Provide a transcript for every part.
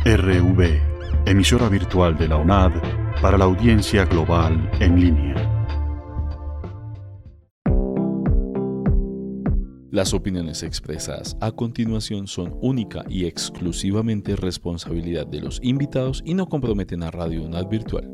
RV, emisora virtual de la UNAD para la audiencia global en línea. Las opiniones expresadas a continuación son única y exclusivamente responsabilidad de los invitados y no comprometen a Radio UNAD Virtual.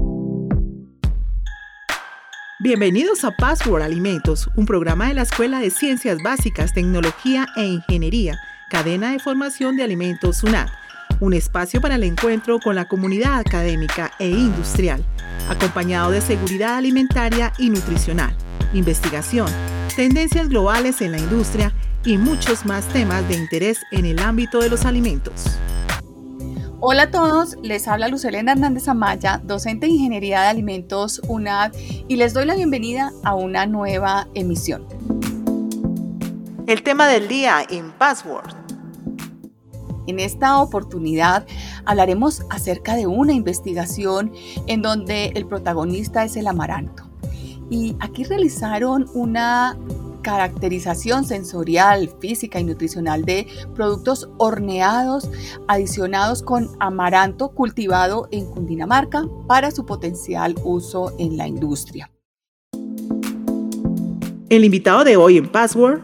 Bienvenidos a Password Alimentos, un programa de la Escuela de Ciencias Básicas, Tecnología e Ingeniería, Cadena de Formación de Alimentos UNAD, un espacio para el encuentro con la comunidad académica e industrial, acompañado de seguridad alimentaria y nutricional, investigación, tendencias globales en la industria y muchos más temas de interés en el ámbito de los alimentos. Hola a todos, les habla Lucelena Hernández Amaya, docente de Ingeniería de Alimentos UNAD, y les doy la bienvenida a una nueva emisión. El tema del día en Password. En esta oportunidad hablaremos acerca de una investigación en donde el protagonista es el amaranto. Y aquí realizaron una caracterización sensorial, física y nutricional de productos horneados adicionados con amaranto cultivado en Cundinamarca para su potencial uso en la industria. El invitado de hoy en Password.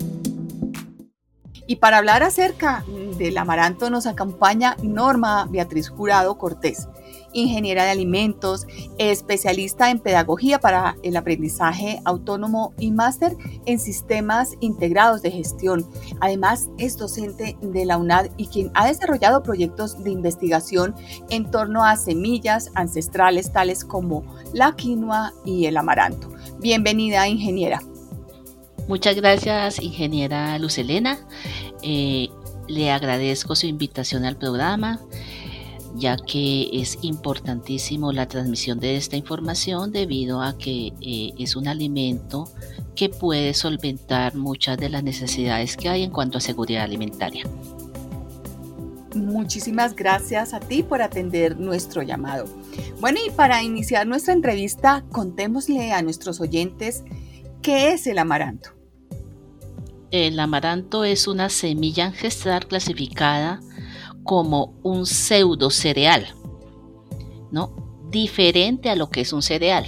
Y para hablar acerca del amaranto nos acompaña Norma Beatriz Jurado Cortés, ingeniera de alimentos, especialista en pedagogía para el aprendizaje autónomo y máster en sistemas integrados de gestión. Además, es docente de la UNAD y quien ha desarrollado proyectos de investigación en torno a semillas ancestrales tales como la quinoa y el amaranto. Bienvenida, ingeniera. Muchas gracias, ingeniera Lucelena. Le agradezco su invitación al programa, ya que es importantísimo la transmisión de esta información debido a que es un alimento que puede solventar muchas de las necesidades que hay en cuanto a seguridad alimentaria. Muchísimas gracias a ti por atender nuestro llamado. Bueno, y para iniciar nuestra entrevista, contémosle a nuestros oyentes qué es el amaranto. El amaranto es una semilla ancestral clasificada como un pseudo cereal, ¿no? Diferente a lo que es un cereal.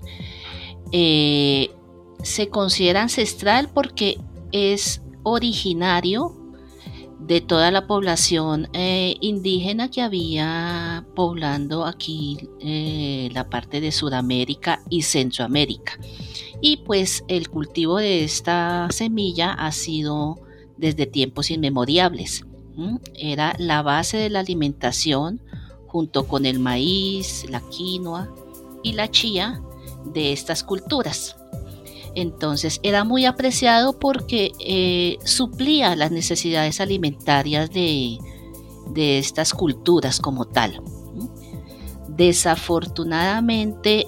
Se considera ancestral porque es originario de toda la población indígena que había poblando aquí la parte de Sudamérica y Centroamérica. Y pues el cultivo de esta semilla ha sido desde tiempos inmemoriales. Era la base de la alimentación junto con el maíz, la quinoa y la chía de estas culturas. Entonces era muy apreciado porque suplía las necesidades alimentarias de estas culturas como tal. Desafortunadamente,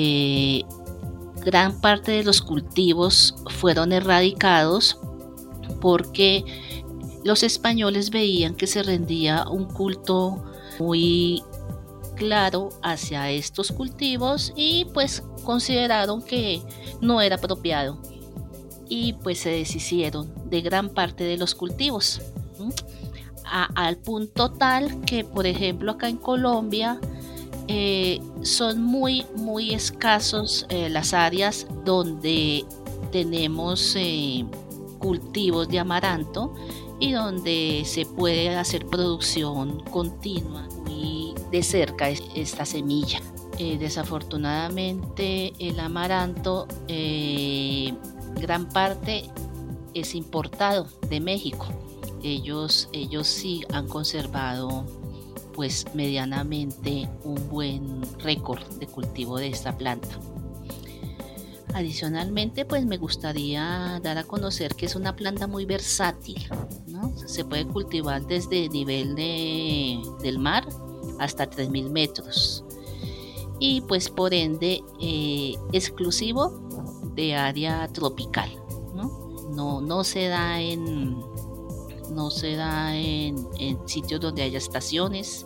gran parte de los cultivos fueron erradicados porque los españoles veían que se rendía un culto muy claro hacia estos cultivos y pues consideraron que no era apropiado y pues se deshicieron de gran parte de los cultivos, al punto tal que, por ejemplo, acá en Colombia son muy escasos las áreas donde tenemos cultivos de amaranto y donde se puede hacer producción continua y de cerca esta semilla. Desafortunadamente el amaranto gran parte es importado de México. Ellos sí han conservado pues medianamente un buen récord de cultivo de esta planta. Adicionalmente, pues me gustaría dar a conocer que es una planta muy versátil, ¿no? Se puede cultivar desde el nivel del mar hasta 3.000 metros y pues por ende exclusivo de área tropical, ¿no? No se da en sitios donde haya estaciones.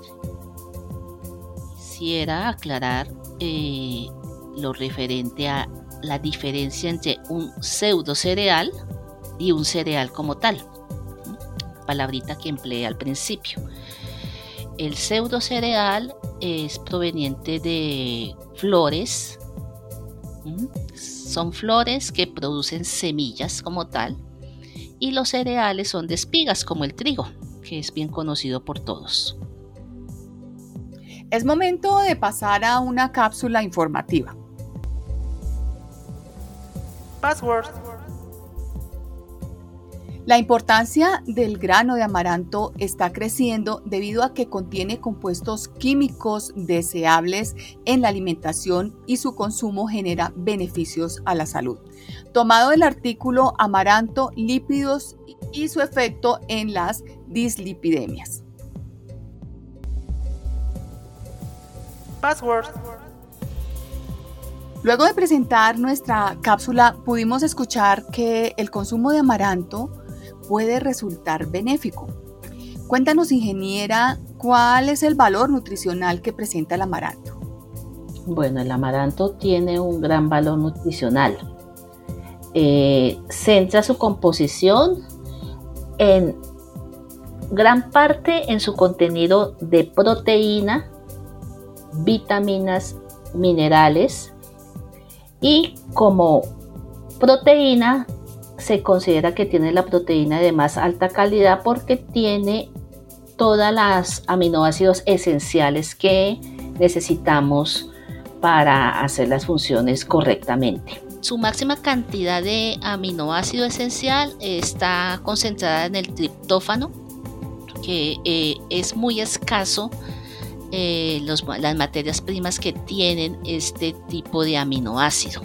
Quisiera aclarar lo referente a la diferencia entre un pseudo cereal y un cereal como tal, palabrita que empleé al principio. el pseudocereal es proveniente de flores. Son flores que producen semillas como tal, y los cereales son de espigas como el trigo, que es bien conocido por todos. Es momento de pasar a una cápsula informativa. Password. La importancia del grano de amaranto está creciendo debido a que contiene compuestos químicos deseables en la alimentación y su consumo genera beneficios a la salud. Tomado del artículo Amaranto, lípidos y su efecto en las dislipidemias. Password. Luego de presentar nuestra cápsula, pudimos escuchar que el consumo de amaranto puede resultar benéfico. Cuéntanos, ingeniera, ¿cuál es el valor nutricional que presenta el amaranto? Bueno, el amaranto tiene un gran valor nutricional. Centra su composición en gran parte en su contenido de proteína, vitaminas, minerales, y como proteína se considera que tiene la proteína de más alta calidad porque tiene todas las aminoácidos esenciales que necesitamos para hacer las funciones correctamente. Su máxima cantidad de aminoácido esencial está concentrada en el triptófano, que es muy escaso las materias primas que tienen este tipo de aminoácido.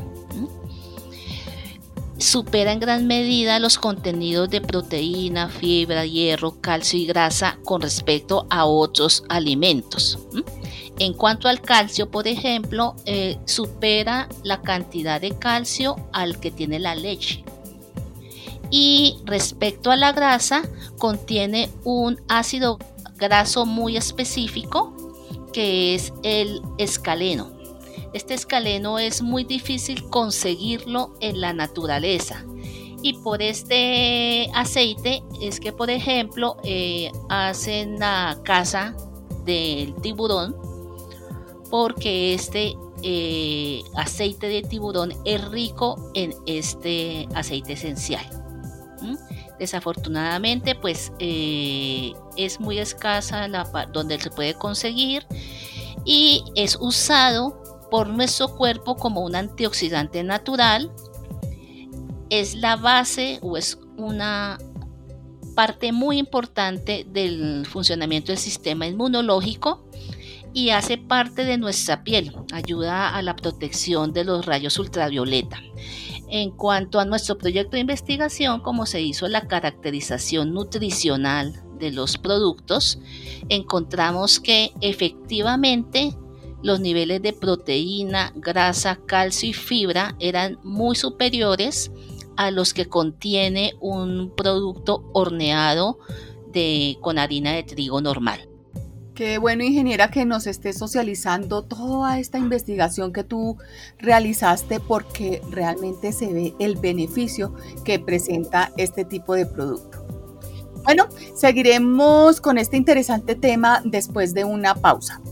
Supera en gran medida los contenidos de proteína, fibra, hierro, calcio y grasa con respecto a otros alimentos. En cuanto al calcio, por ejemplo, supera la cantidad de calcio al que tiene la leche. Y respecto a la grasa, contiene un ácido graso muy específico que es el escaleno. Este escaleno es muy difícil conseguirlo en la naturaleza, y por este aceite es que, por ejemplo, hacen la caza del tiburón, porque este aceite de tiburón es rico en este aceite esencial. Desafortunadamente, pues es muy escasa donde se puede conseguir, y es usado por nuestro cuerpo como un antioxidante natural. Es la base o es una parte muy importante del funcionamiento del sistema inmunológico y hace parte de nuestra piel. Ayuda a la protección de los rayos ultravioleta. En cuanto a nuestro proyecto de investigación, como se hizo la caracterización nutricional de los productos, encontramos que efectivamente los niveles de proteína, grasa, calcio y fibra eran muy superiores a los que contiene un producto horneado con harina de trigo normal. Qué bueno, ingeniera, que nos esté socializando toda esta investigación que tú realizaste, porque realmente se ve el beneficio que presenta este tipo de producto. Bueno, seguiremos con este interesante tema después de una pausa.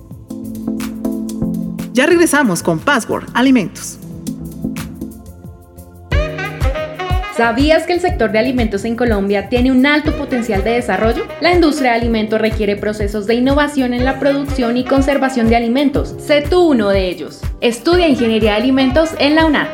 Ya regresamos con Password Alimentos. ¿Sabías que el sector de alimentos en Colombia tiene un alto potencial de desarrollo? La industria de alimentos requiere procesos de innovación en la producción y conservación de alimentos. Sé tú uno de ellos. Estudia Ingeniería de Alimentos en la UNAD.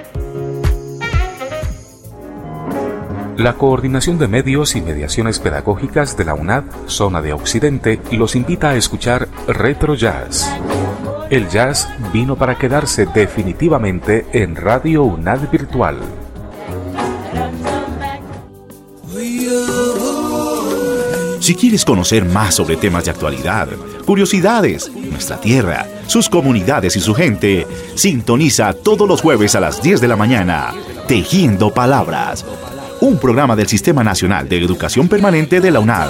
La Coordinación de Medios y Mediaciones Pedagógicas de la UNAD, Zona de Occidente, los invita a escuchar Retro Jazz. El jazz vino para quedarse definitivamente en Radio UNAD Virtual. Si quieres conocer más sobre temas de actualidad, curiosidades, nuestra tierra, sus comunidades y su gente, sintoniza todos los jueves a las 10 de la mañana, Tejiendo Palabras, un programa del Sistema Nacional de Educación Permanente de la UNAD.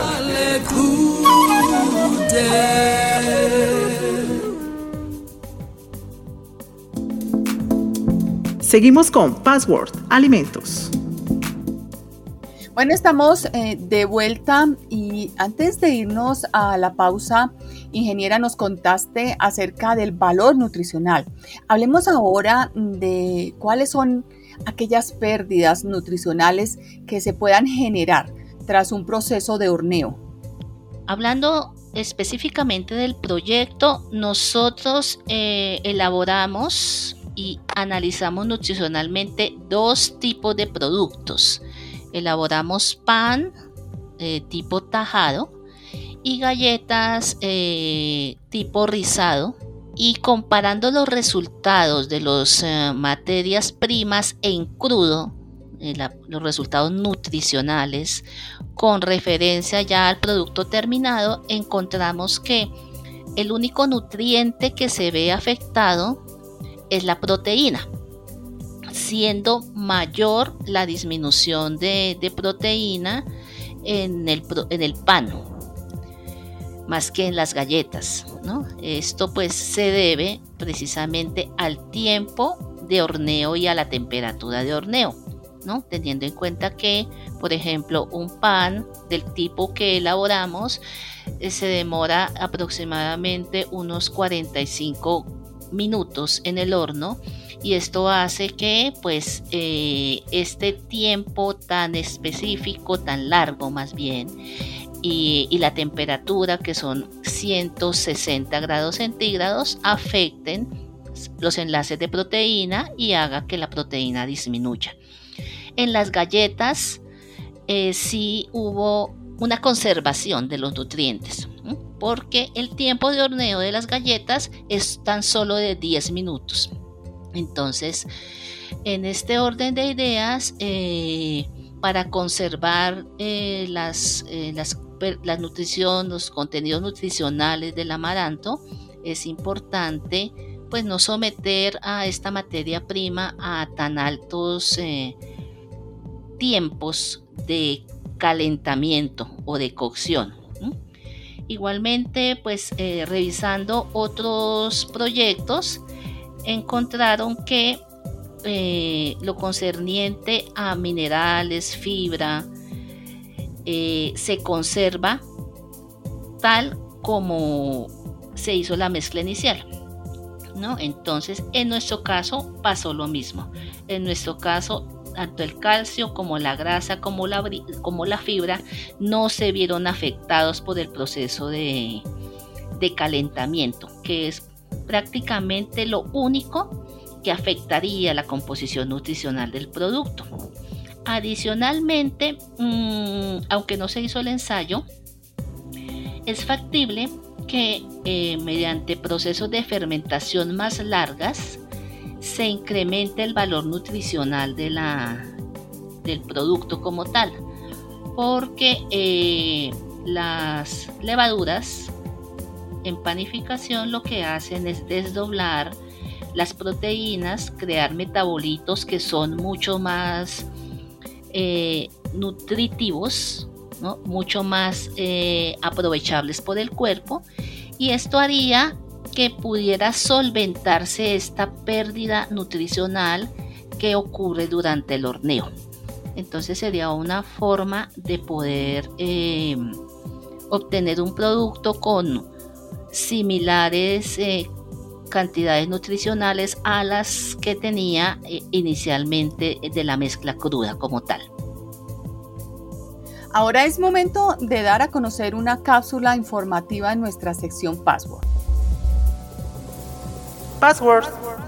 Seguimos con Password Alimentos. Bueno, estamos de vuelta y antes de irnos a la pausa, ingeniera, nos contaste acerca del valor nutricional. Hablemos ahora de cuáles son aquellas pérdidas nutricionales que se puedan generar tras un proceso de horneo. Hablando específicamente del proyecto, nosotros elaboramos y analizamos nutricionalmente 2 tipos de productos. Elaboramos pan tipo tajado y galletas tipo rizado, y comparando los resultados de las materias primas en crudo, los resultados nutricionales con referencia ya al producto terminado, encontramos que el único nutriente que se ve afectado es la proteína, siendo mayor la disminución de proteína en el pan, más que en las galletas, ¿no? Esto pues se debe precisamente al tiempo de horneo y a la temperatura de horneo, ¿no? Teniendo en cuenta que, por ejemplo, un pan del tipo que elaboramos se demora aproximadamente unos 45 minutos en el horno, y esto hace que pues este tiempo tan específico, tan largo más bien, y la temperatura, que son 160 grados centígrados, afecten los enlaces de proteína y haga que la proteína disminuya. En las galletas sí hubo una conservación de los nutrientes, porque el tiempo de horneo de las galletas es tan solo de 10 minutos. Entonces, en este orden de ideas, para conservar la nutrición, los contenidos nutricionales del amaranto, es importante pues no someter a esta materia prima a tan altos tiempos de calentamiento o de cocción. Igualmente, pues revisando otros proyectos, encontraron que lo concerniente a minerales, fibra, se conserva tal como se hizo la mezcla inicial, ¿no? Entonces, en nuestro caso pasó lo mismo. En nuestro caso, tanto el calcio como la grasa como la fibra no se vieron afectados por el proceso de calentamiento, que es prácticamente lo único que afectaría la composición nutricional del producto. Adicionalmente, aunque no se hizo el ensayo, es factible que mediante procesos de fermentación más largas se incremente el valor nutricional del producto como tal, porque las levaduras en panificación lo que hacen es desdoblar las proteínas, crear metabolitos que son mucho más nutritivos, ¿no? Mucho más aprovechables por el cuerpo, y esto haría que pudiera solventarse esta pérdida nutricional que ocurre durante el horneo. Entonces sería una forma de poder obtener un producto con similares cantidades nutricionales a las que tenía inicialmente de la mezcla cruda como tal. Ahora es momento de dar a conocer una cápsula informativa en nuestra sección Password. Password.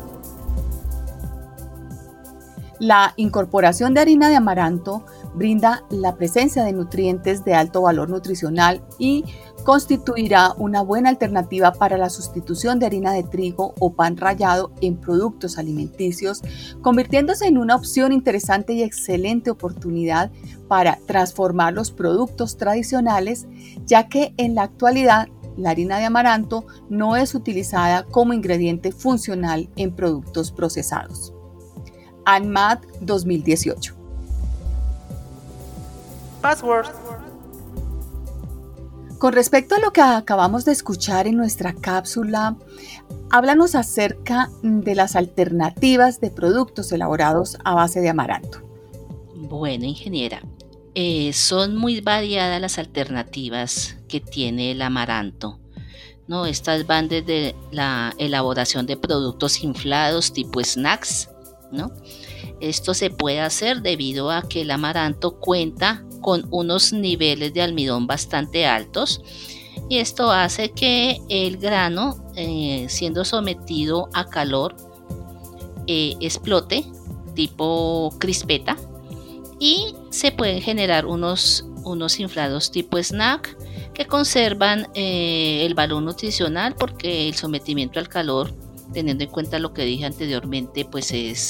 La incorporación de harina de amaranto brinda la presencia de nutrientes de alto valor nutricional y constituirá una buena alternativa para la sustitución de harina de trigo o pan rallado en productos alimenticios, convirtiéndose en una opción interesante y excelente oportunidad para transformar los productos tradicionales, ya que en la actualidad la harina de amaranto no es utilizada como ingrediente funcional en productos procesados. ANMAT 2018. Password. Con respecto a lo que acabamos de escuchar en nuestra cápsula, háblanos acerca de las alternativas de productos elaborados a base de amaranto. Bueno, ingeniera, son muy variadas las alternativas que tiene el amaranto, ¿no? Estas van desde la elaboración de productos inflados tipo snacks, ¿no? Esto se puede hacer debido a que el amaranto cuenta con unos niveles de almidón bastante altos, y esto hace que el grano, siendo sometido a calor, explote tipo crispeta, y se pueden generar unos inflados tipo snack que conservan el valor nutricional, porque el sometimiento al calor, teniendo en cuenta lo que dije anteriormente, pues es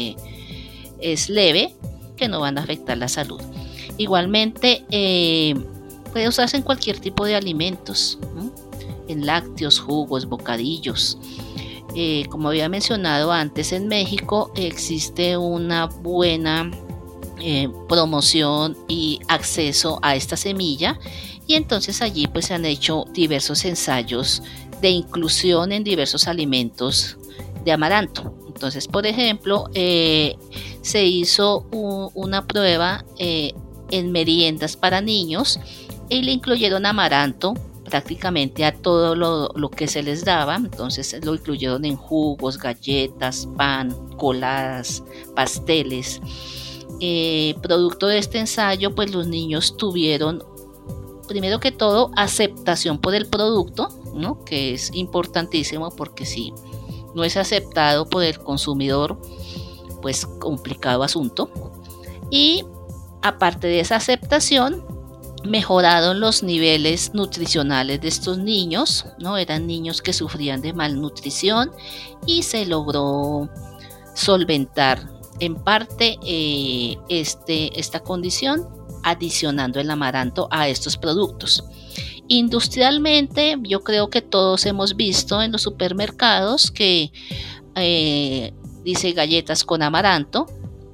leve, que no van a afectar la salud. Igualmente puede usarse en cualquier tipo de alimentos, ¿no? En lácteos, jugos, bocadillos. Como había mencionado antes, en México existe una buena promoción y acceso a esta semilla, y entonces allí pues se han hecho diversos ensayos de inclusión en diversos alimentos de amaranto. Entonces, por ejemplo, se hizo una prueba en meriendas para niños, y le incluyeron amaranto prácticamente a todo lo que se les daba. Entonces lo incluyeron en jugos, galletas, pan, coladas, pasteles. Producto de este ensayo, pues los niños tuvieron, primero que todo, aceptación por el producto, ¿no? Que es importantísimo, porque si no es aceptado por el consumidor, pues complicado asunto. Y aparte de esa aceptación, mejoraron los niveles nutricionales de estos niños, ¿no? Eran niños que sufrían de malnutrición, y se logró solventar en parte esta condición adicionando el amaranto a estos productos. Industrialmente, yo creo que todos hemos visto en los supermercados que dice galletas con amaranto.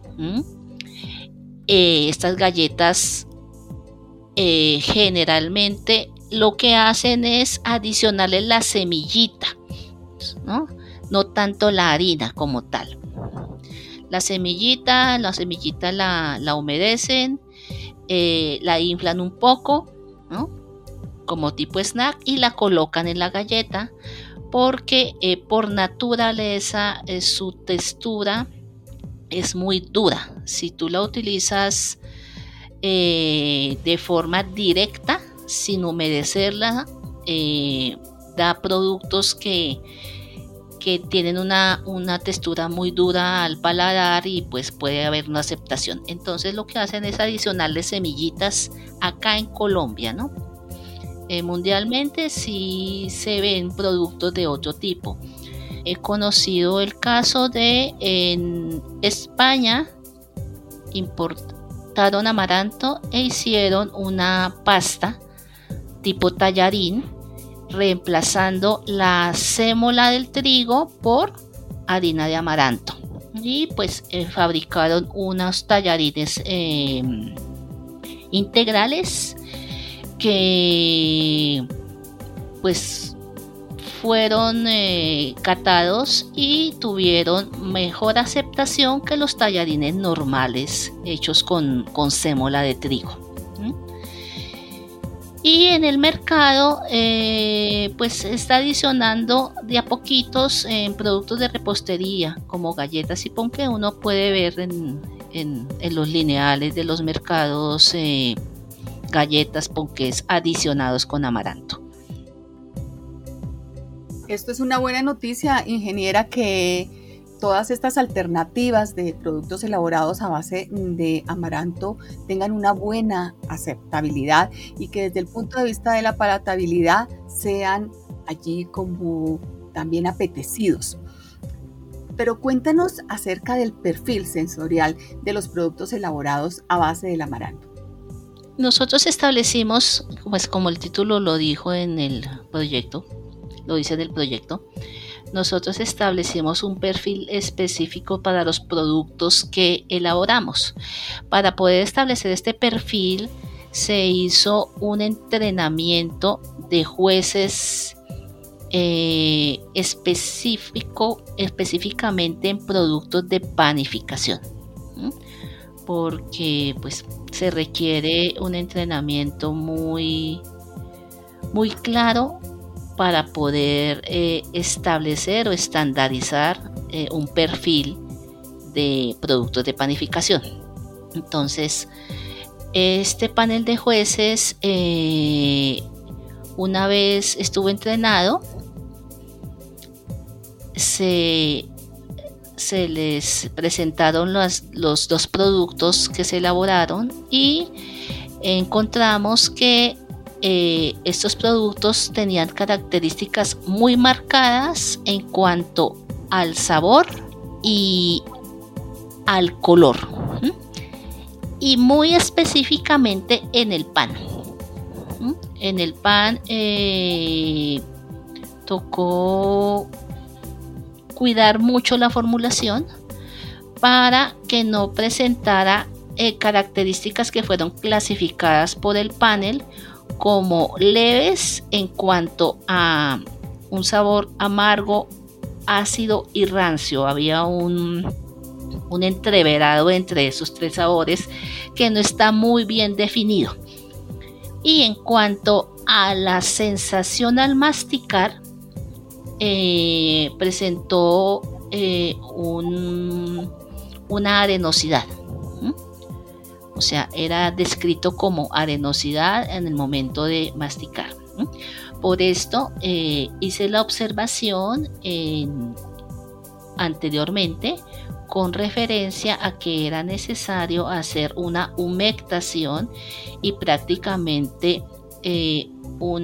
Estas galletas generalmente lo que hacen es adicionarle la semillita, ¿no? No tanto la harina como tal. La semillita la humedecen, la inflan un poco, ¿no? Como tipo snack, y la colocan en la galleta, porque por naturaleza su textura es muy dura. Si tú la utilizas de forma directa, sin humedecerla, da productos que tienen una textura muy dura al paladar, y pues puede haber una aceptación. Entonces lo que hacen es adicionarle semillitas acá en Colombia, ¿no? Mundialmente sí se ven productos de otro tipo. He conocido el caso de en España importaron amaranto e hicieron una pasta tipo tallarín, reemplazando la sémola del trigo por harina de amaranto, y pues fabricaron unos tallarines integrales que pues fueron catados y tuvieron mejor aceptación que los tallarines normales hechos con sémola de trigo. Y en el mercado pues está adicionando de a poquitos en productos de repostería, como galletas y ponqué. Uno puede ver en los lineales de los mercados galletas, ponqués adicionados con amaranto. Esto es una buena noticia, ingeniera, que todas estas alternativas de productos elaborados a base de amaranto tengan una buena aceptabilidad, y que desde el punto de vista de la palatabilidad sean allí como también apetecidos. Pero cuéntanos acerca del perfil sensorial de los productos elaborados a base del amaranto. Nosotros establecimos, pues como el título lo dijo en el proyecto, lo dice en el proyecto, nosotros establecimos un perfil específico para los productos que elaboramos. Para poder establecer este perfil se hizo un entrenamiento de jueces específicamente en productos de panificación. porque pues se requiere un entrenamiento muy, muy claro para poder establecer o estandarizar un perfil de productos de panificación. Entonces, este panel de jueces, una vez estuvo entrenado, se les presentaron los 2 productos que se elaboraron y encontramos que estos productos tenían características muy marcadas en cuanto al sabor y al color, y muy específicamente en el pan. En el pan tocó cuidar mucho la formulación para que no presentara características que fueron clasificadas por el panel como leves en cuanto a un sabor amargo, ácido y rancio. Había un entreverado entre esos 3 sabores que no está muy bien definido. Y en cuanto a la sensación al masticar, presentó una arenosidad. O sea, era descrito como arenosidad en el momento de masticar. Por esto hice la observación anteriormente con referencia a que era necesario hacer una humectación y prácticamente un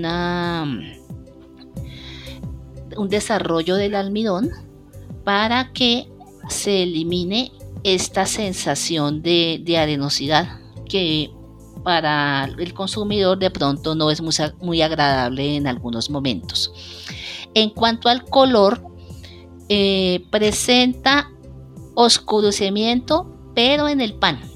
desarrollo del almidón para que se elimine esta sensación de arenosidad que para el consumidor de pronto no es muy agradable en algunos momentos. En cuanto al color, presenta oscurecimiento, pero en el pan.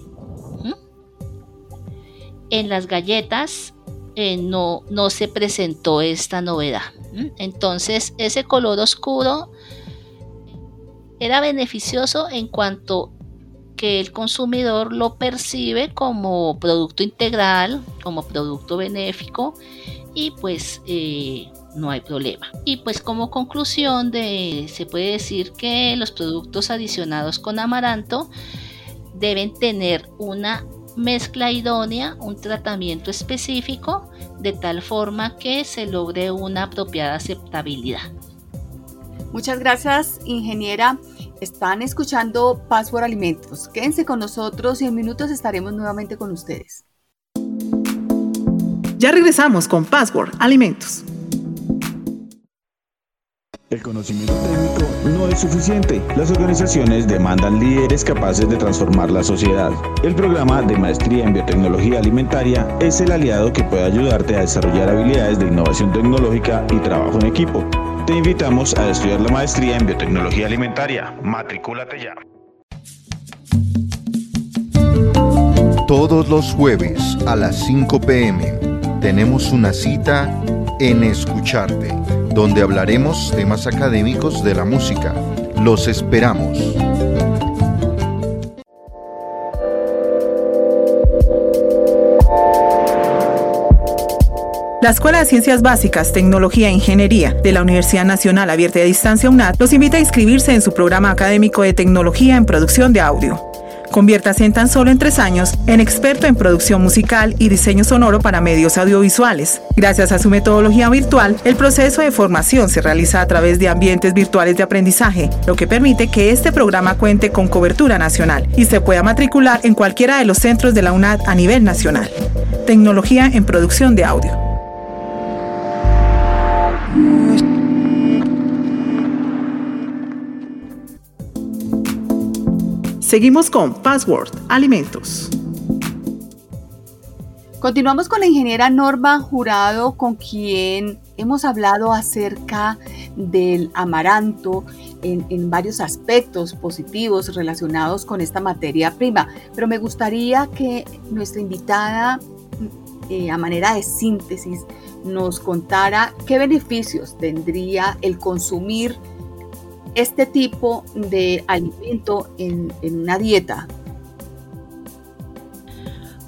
En las galletas no se presentó esta novedad. Entonces, ese color oscuro era beneficioso en cuanto que el consumidor lo percibe como producto integral, como producto benéfico, y pues no hay problema. Y pues como conclusión se puede decir que los productos adicionados con amaranto deben tener una mezcla idónea, un tratamiento específico, de tal forma que se logre una apropiada aceptabilidad. Muchas gracias, ingeniera. Están escuchando Password Alimentos. Quédense con nosotros y en minutos estaremos nuevamente con ustedes. Ya regresamos con Password Alimentos. El conocimiento técnico no es suficiente. Las organizaciones demandan líderes capaces de transformar la sociedad. El programa de Maestría en Biotecnología Alimentaria es el aliado que puede ayudarte a desarrollar habilidades de innovación tecnológica y trabajo en equipo. Te invitamos a estudiar la Maestría en Biotecnología Alimentaria. Matricúlate ya. Todos los jueves a las 5 p.m. tenemos una cita en Escucharte, donde hablaremos temas académicos de la música. Los esperamos. La Escuela de Ciencias Básicas, Tecnología e Ingeniería de la Universidad Nacional Abierta y a Distancia UNAD los invita a inscribirse en su programa académico de Tecnología en Producción de Audio. Conviértase en tan solo en 3 años en experto en producción musical y diseño sonoro para medios audiovisuales. Gracias a su metodología virtual, el proceso de formación se realiza a través de ambientes virtuales de aprendizaje, lo que permite que este programa cuente con cobertura nacional y se pueda matricular en cualquiera de los centros de la UNAD a nivel nacional. Tecnología en Producción de Audio. Seguimos con Password Alimentos. Continuamos con la ingeniera Norma Jurado, con quien hemos hablado acerca del amaranto en varios aspectos positivos relacionados con esta materia prima. Pero me gustaría que nuestra invitada, a manera de síntesis, nos contara qué beneficios tendría el consumir este tipo de alimento en una dieta.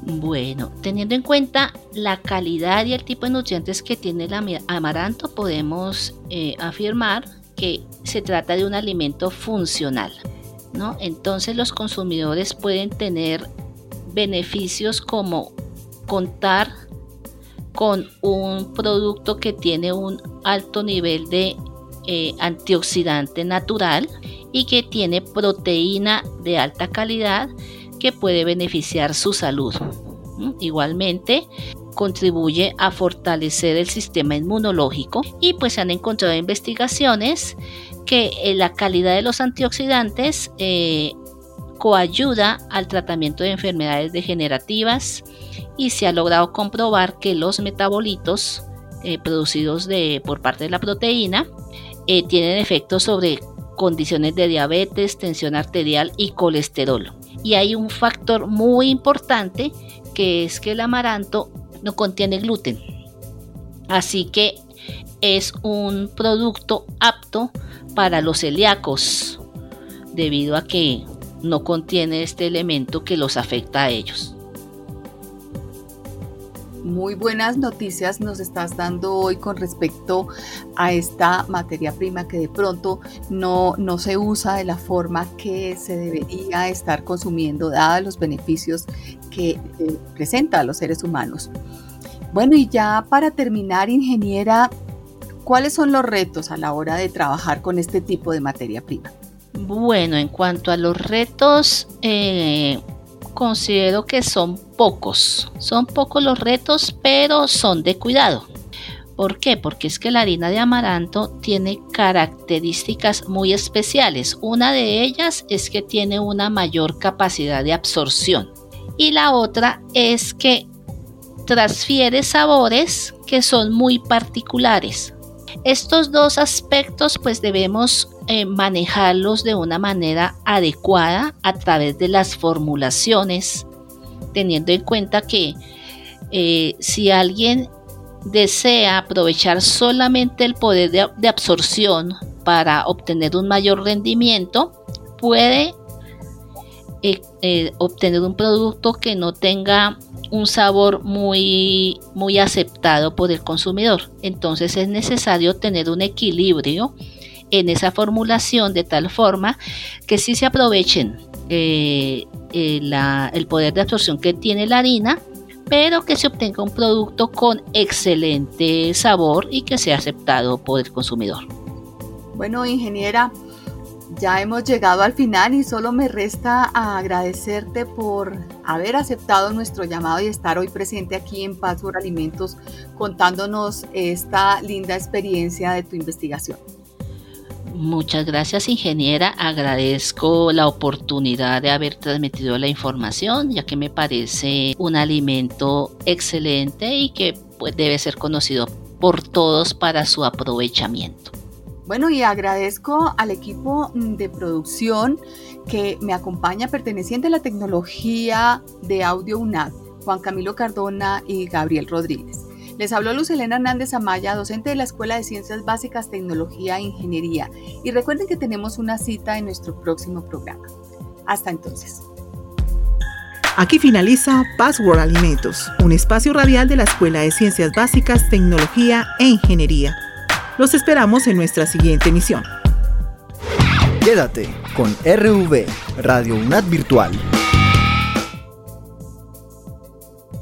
Bueno, teniendo en cuenta la calidad y el tipo de nutrientes que tiene el amaranto, podemos afirmar que se trata de un alimento funcional, ¿no? Entonces los consumidores pueden tener beneficios como contar con un producto que tiene un alto nivel de antioxidante natural y que tiene proteína de alta calidad que puede beneficiar su salud. Igualmente contribuye a fortalecer el sistema inmunológico y pues se han encontrado investigaciones que la calidad de los antioxidantes coayuda al tratamiento de enfermedades degenerativas y se ha logrado comprobar que los metabolitos producidos por parte de la proteína tienen efectos sobre condiciones de diabetes, tensión arterial y colesterol. Y hay un factor muy importante que es que el amaranto no contiene gluten, así que es un producto apto para los celíacos debido a que no contiene este elemento que los afecta a ellos. Muy buenas noticias nos estás dando hoy con respecto a esta materia prima que de pronto no se usa de la forma que se debería estar consumiendo, dados los beneficios que presenta a los seres humanos. Bueno, y ya para terminar, ingeniera, ¿cuáles son los retos a la hora de trabajar con este tipo de materia prima? Bueno, en cuanto a los retos, considero que son pocos los retos, pero son de cuidado. ¿Por qué? Porque es que la harina de amaranto tiene características muy especiales. Una de ellas es que tiene una mayor capacidad de absorción y la otra es que transfiere sabores que son muy particulares. Estos dos aspectos pues debemos manejarlos de una manera adecuada a través de las formulaciones, teniendo en cuenta que si alguien desea aprovechar solamente el poder de absorción para obtener un mayor rendimiento, puede obtener un producto que no tenga un sabor muy aceptado por el consumidor. Entonces es necesario tener un equilibrio en esa formulación de tal forma que sí se aprovechen el poder de absorción que tiene la harina, pero que se obtenga un producto con excelente sabor y que sea aceptado por el consumidor. Bueno, ingeniera, ya hemos llegado al final y solo me resta agradecerte por haber aceptado nuestro llamado y estar hoy presente aquí en Password Alimentos contándonos esta linda experiencia de tu investigación. Muchas gracias, ingeniera. Agradezco la oportunidad de haber transmitido la información, ya que me parece un alimento excelente y que pues, debe ser conocido por todos para su aprovechamiento. Bueno, y agradezco al equipo de producción que me acompaña, perteneciente a la tecnología de audio UNAD, Juan Camilo Cardona y Gabriel Rodríguez. Les habló Luz Helena Hernández Amaya, docente de la Escuela de Ciencias Básicas, Tecnología e Ingeniería. Y recuerden que tenemos una cita en nuestro próximo programa. Hasta entonces. Aquí finaliza Password Alimentos, un espacio radial de la Escuela de Ciencias Básicas, Tecnología e Ingeniería. Los esperamos en nuestra siguiente emisión. Quédate con RV, Radio UNAD Virtual.